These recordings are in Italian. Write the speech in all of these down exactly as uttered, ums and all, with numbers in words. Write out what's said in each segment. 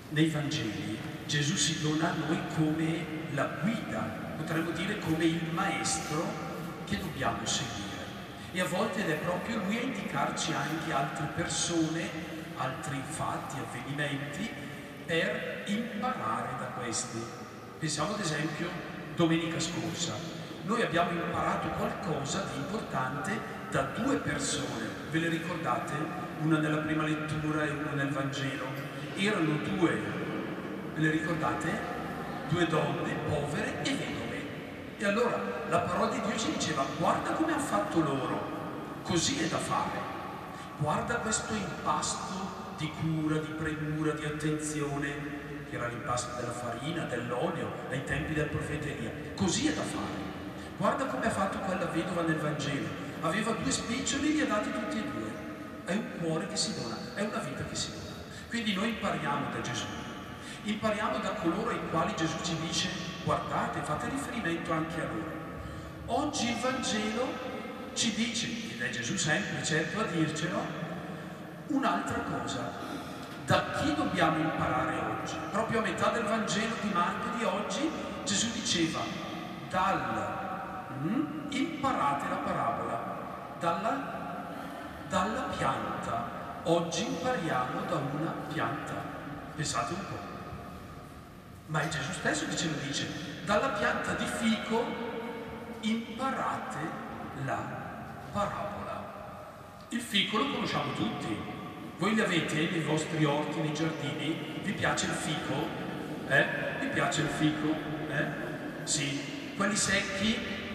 nei Vangeli Gesù si dona a noi come la guida, potremmo dire come il maestro che dobbiamo seguire. E a volte ed è proprio lui a indicarci anche altre persone, altri fatti, avvenimenti, per imparare da questi. Pensiamo ad esempio domenica scorsa. Noi abbiamo imparato qualcosa di importante da due persone. Ve le ricordate? Una nella prima lettura e una nel Vangelo. Erano due, ve le ricordate? Due donne povere e vedove. E allora la parola di Dio ci diceva: guarda come hanno fatto loro, così è da fare. Guarda questo impasto di cura, di premura, di attenzione, che era l'impasto della farina, dell'olio, ai tempi del profeta Elia. Così è da fare. Guarda come ha fatto quella vedova nel Vangelo. Aveva due spiccioli e li ha dati tutti e due. È un cuore che si dona, è una vita che si dona. Quindi noi impariamo da Gesù, impariamo da coloro ai quali Gesù ci dice: guardate, fate riferimento anche a loro. Oggi il Vangelo ci dice, ed è Gesù sempre certo a dircelo, un'altra cosa. Da chi dobbiamo imparare oggi? Proprio a metà del Vangelo di Marco di oggi Gesù diceva: dal mm, imparate la parabola, dalla, dalla pianta. Oggi impariamo da una pianta. Pensate un po'. Ma è Gesù stesso che ce lo dice: dalla pianta di fico imparate la parabola. Il fico lo conosciamo tutti. Voi li avete nei vostri orti, nei giardini? Vi piace il fico? Eh? Vi piace il fico? Eh? Sì. Quelli secchi,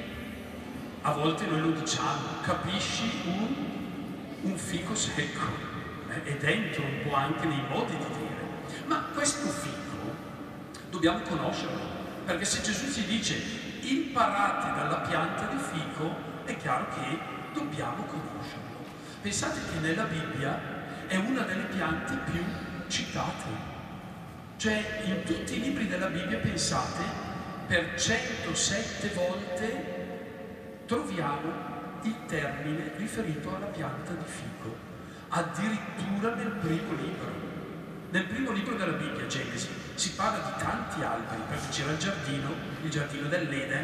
a volte noi lo diciamo, capisci un, un fico secco. Eh? È dentro un po' anche nei modi di dire. Ma questo fico dobbiamo conoscerlo, perché se Gesù ci dice imparate dalla pianta di fico, è chiaro che dobbiamo conoscerlo. Pensate che nella Bibbia è una delle piante più citate. Cioè, in tutti i libri della Bibbia, pensate, per centosette volte troviamo il termine riferito alla pianta di fico, addirittura nel primo libro. Nel primo libro della Bibbia, Genesi, si parla di tanti alberi, perché c'era il giardino, il giardino dell'Eden,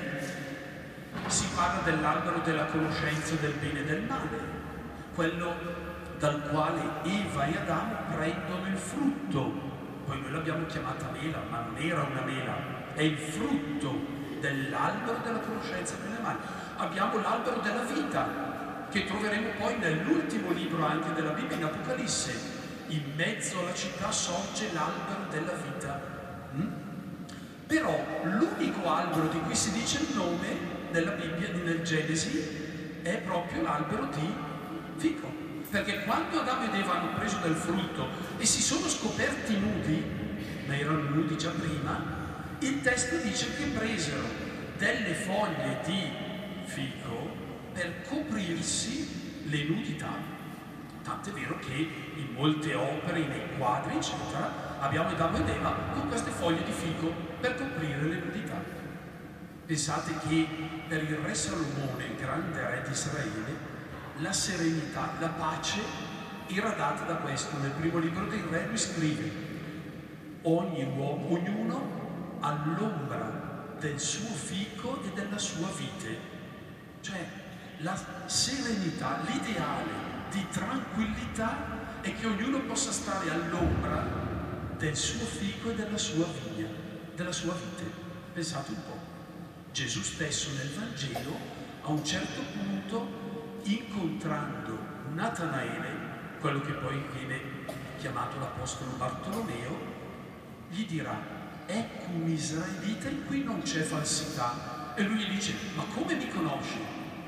si parla dell'albero della conoscenza del bene e del male, quello dal quale Eva e Adamo prendono il frutto. Poi noi l'abbiamo chiamata mela, ma non era una mela, è il frutto dell'albero della conoscenza del bene e del male. Abbiamo l'albero della vita, che troveremo poi nell'ultimo libro anche della Bibbia, in Apocalisse. In mezzo alla città sorge l'albero della vita. Mm? Però l'unico albero di cui si dice il nome nella Bibbia, nel Genesi, è proprio l'albero di fico. Perché quando Adamo ed Eva hanno preso del frutto e si sono scoperti nudi, ma erano nudi già prima, il testo dice che presero delle foglie di fico per coprirsi le nudità. Tant'è vero che in molte opere, nei quadri, eccetera, abbiamo Adamo ed Eva con queste foglie di fico per coprire le nudità. Pensate che per il re Salomone, il grande re di Israele, la serenità, la pace era data da questo. Nel primo libro dei re lui scrive: ogni uomo, ognuno all'ombra del suo fico e della sua vite. Cioè la serenità, l'ideale di tranquillità è che ognuno possa stare all'ombra del suo fico e della sua vigna, della sua vite. Pensate un po'. Gesù stesso nel Vangelo a un certo punto, incontrando Natanaele, quello che poi viene chiamato l'apostolo Bartolomeo, gli dirà: ecco un israelita in cui non c'è falsità. E lui gli dice: ma come mi conosci?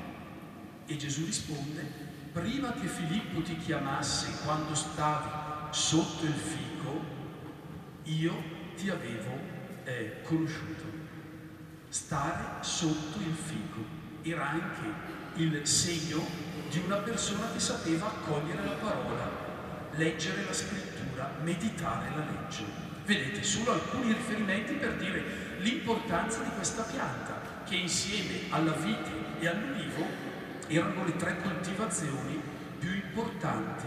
E Gesù risponde: prima che Filippo ti chiamasse, quando stavi sotto il fico, io ti avevo eh, conosciuto. Stare sotto il fico era anche il segno di una persona che sapeva accogliere la parola, leggere la scrittura, meditare la legge. Vedete, solo alcuni riferimenti per dire l'importanza di questa pianta, che insieme alla vite e all'ulivo erano le tre coltivazioni più importanti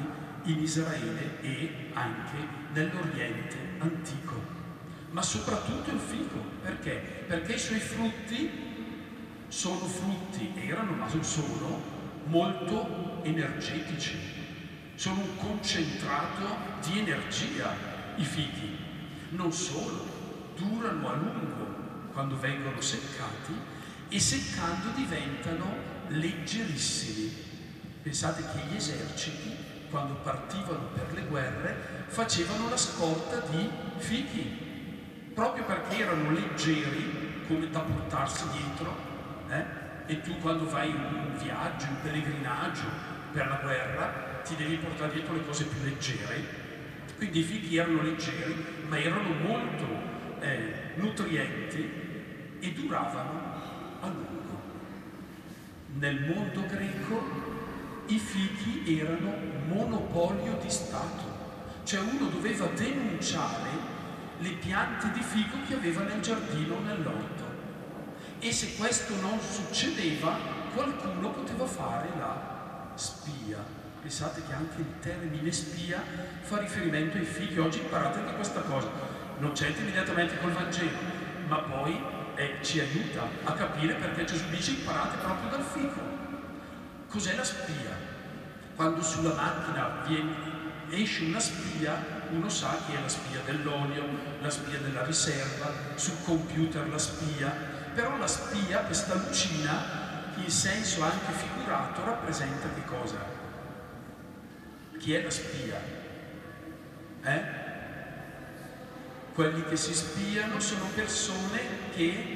in Israele e anche nell'Oriente antico, ma soprattutto il fico. Perché? Perché i suoi frutti sono frutti, erano ma non sono, molto energetici, sono un concentrato di energia i fichi. Non solo, durano a lungo quando vengono seccati e seccando diventano leggerissimi. Pensate che gli eserciti, quando partivano per le guerre, facevano la scorta di fichi, proprio perché erano leggeri, come da portarsi dietro, eh? E tu quando vai in un viaggio, in pellegrinaggio per la guerra, ti devi portare dietro le cose più leggere. Quindi i fichi erano leggeri, ma erano molto eh, nutrienti e duravano a lungo. Nel mondo greco i fichi erano monopolio di Stato, cioè uno doveva denunciare le piante di fico che aveva nel giardino o nell'orto, e se questo non succedeva qualcuno poteva fare la spia. Pensate che anche il termine spia fa riferimento ai fichi. Oggi imparate anche questa cosa, non c'entra immediatamente col Vangelo, ma poi eh, ci aiuta a capire perché Gesù dice imparate proprio dal fico. Cos'è la spia? Quando sulla macchina viene, esce una spia, uno sa che è la spia dell'olio, la spia della riserva, sul computer la spia, però la spia, questa lucina, in senso anche figurato, rappresenta che cosa? Chi è la spia? Eh? Quelli che si spiano sono persone che...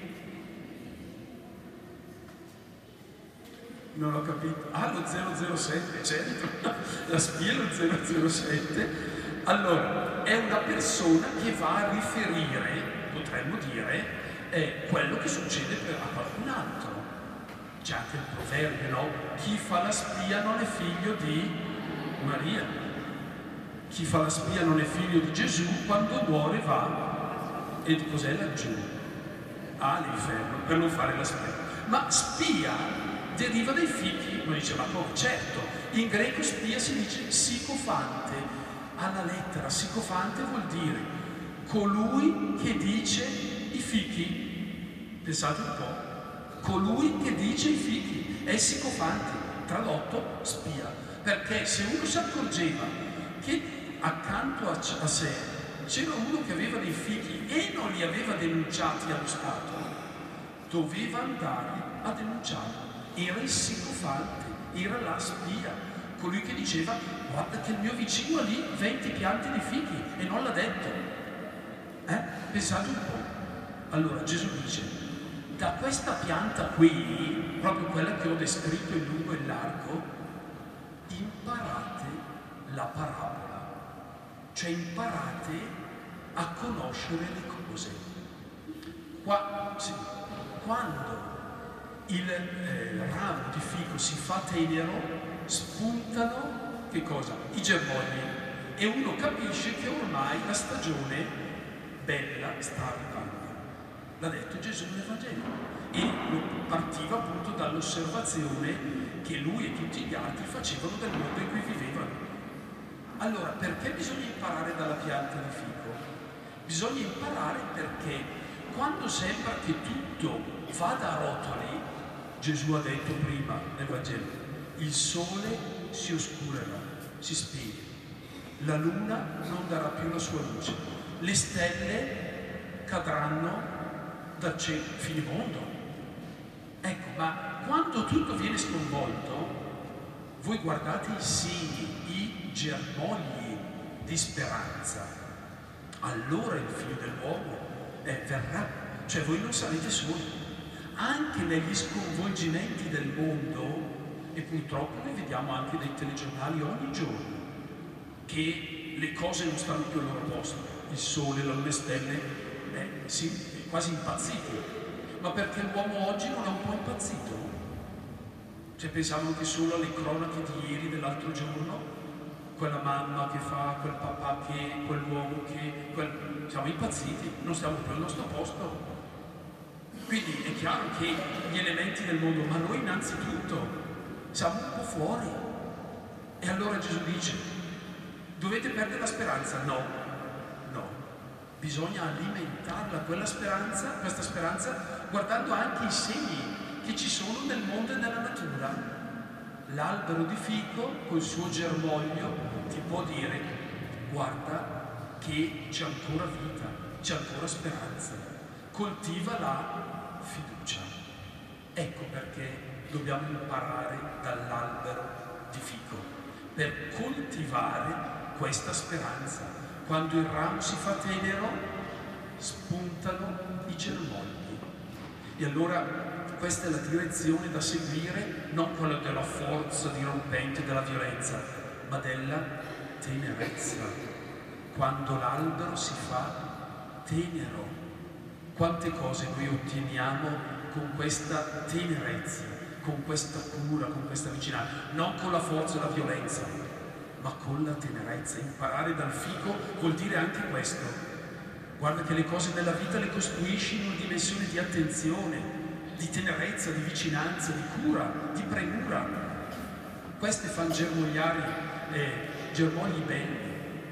Non ho capito. Ah, lo zero zero sette, certo. La spia è lo zero zero sette. Allora, è una persona che va a riferire, potremmo dire, eh, quello che succede per, a qualcun altro. C'è anche il proverbio, no? Chi fa la spia non è figlio di Maria. Chi fa la spia non è figlio di Gesù, quando muore va, e cos'è laggiù? All'inferno, per non fare la spia. Ma spia deriva dai fichi. Uno dice, ma come? Certo, in greco spia si dice sicofante, alla lettera. Sicofante vuol dire colui che dice i fichi. Pensate un po', colui che dice i fichi è sicofante, tradotto spia. Perché se uno si accorgeva che accanto a, a sé c'era uno che aveva dei fichi e non li aveva denunciati allo Stato, doveva andare a denunciarlo. Era il sicofante, era la spia, colui che diceva guarda che il mio vicino ha lì venti piante di fichi e non l'ha detto. Eh? Pensate un po'. Allora Gesù dice, da questa pianta qui, proprio quella che ho descritto in lungo e in largo, imparate la parabola, cioè imparate a conoscere le cose. Qua, sì, quando il eh, ramo di fico si fa tenero, spuntano che cosa? I germogli, e uno capisce che ormai la stagione bella sta arrivando. L'ha detto Gesù nel Vangelo, e partiva appunto dall'osservazione che lui e tutti gli altri facevano del mondo in cui vivevano. Allora, perché bisogna imparare dalla pianta di fico? Bisogna imparare perché quando sembra che tutto vada a rotoli, Gesù ha detto prima nel Vangelo, il sole si oscurerà, si spegne, la luna non darà più la sua luce, le stelle cadranno dal cielo, finimondo. Ecco, ma quando tutto viene sconvolto, voi guardate i segni, i germogli di speranza, allora il figlio dell'uomo eh, verrà, cioè voi non sarete soli. Anche negli sconvolgimenti del mondo, e purtroppo ne vediamo anche dai telegiornali ogni giorno, che le cose non stanno più al loro posto, il sole, le lune, stelle, eh, sì, quasi impazziti. Ma perché l'uomo oggi non è un po' impazzito? Cioè pensiamo anche solo alle cronache di ieri, dell'altro giorno, quella mamma che fa, quel papà che, quell'uomo che, quel... siamo impazziti, non stiamo più al nostro posto. Quindi è chiaro che gli elementi del mondo, ma noi innanzitutto siamo un po' fuori. E allora Gesù dice, Dovete perdere la speranza? No, no. Bisogna alimentarla, quella speranza, questa speranza, guardando anche i segni che ci sono nel mondo e nella natura. L'albero di fico col suo germoglio ti può dire: guarda che c'è ancora vita, c'è ancora speranza, coltiva la fiducia. Ecco perché dobbiamo imparare dall'albero di fico, per coltivare questa speranza. Quando il ramo si fa tenero, spuntano i germogli. E allora questa è la direzione da seguire, non quella della forza dirompente, della violenza, ma della tenerezza. Quando l'albero si fa tenero, quante cose noi otteniamo con questa tenerezza, con questa cura, con questa vicinanza, non con la forza e la violenza, ma con la tenerezza. Imparare dal fico vuol dire anche questo. Guarda che le cose della vita le costruisci in una dimensione di attenzione, di tenerezza, di vicinanza, di cura, di premura. Queste fanno germogliare eh, germogli belli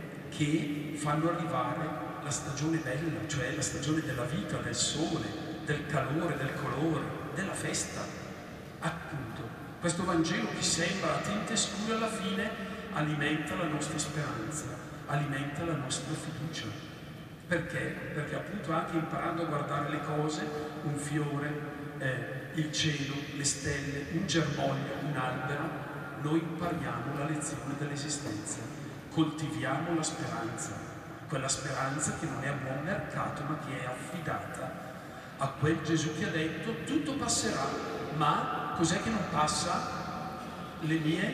che fanno arrivare la stagione bella, cioè la stagione della vita, del sole, del calore, del colore, della festa. Appunto, questo Vangelo che sembra a tinte scure, alla fine alimenta la nostra speranza, alimenta la nostra fiducia. Perché? Perché appunto anche imparando a guardare le cose, un fiore, eh, il cielo, le stelle, un germoglio, un albero, noi impariamo la lezione dell'esistenza, coltiviamo la speranza, quella speranza che non è a buon mercato ma che è affidata a quel Gesù che ha detto: tutto passerà, ma cos'è che non passa? Le mie,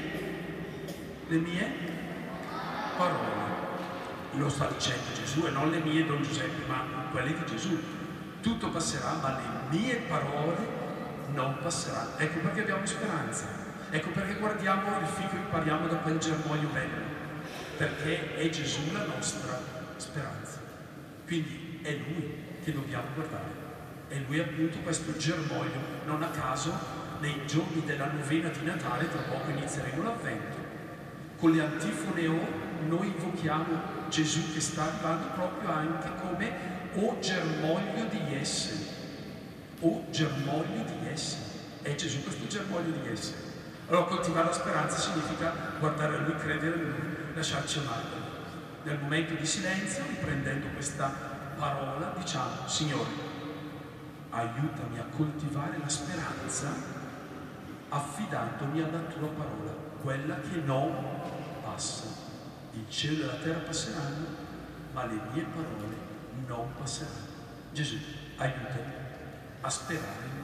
le mie parole. Lo sta dicendo Gesù e non le mie Don Giuseppe, ma quelle di Gesù. Tutto passerà, ma le mie parole non passeranno. Ecco perché abbiamo speranza. Ecco perché guardiamo il fico e impariamo da quel germoglio bello. Perché è Gesù la nostra speranza. Quindi è Lui che dobbiamo guardare. È Lui appunto questo germoglio. Non a caso, nei giorni della novena di Natale, tra poco inizieremo l'Avvento. Con le antifone O noi invochiamo Gesù che sta arrivando proprio anche come o germoglio di essere, o germoglio di essere. È Gesù questo germoglio di essere. Allora coltivare la speranza significa guardare a Lui, credere in Lui, lasciarci amare. Nel momento di silenzio, riprendendo questa parola, diciamo: Signore, aiutami a coltivare la speranza affidandomi alla Tua parola, quella che non passa. Il cielo e la terra passeranno, ma le mie parole non passeranno. Gesù, aiutami a sperare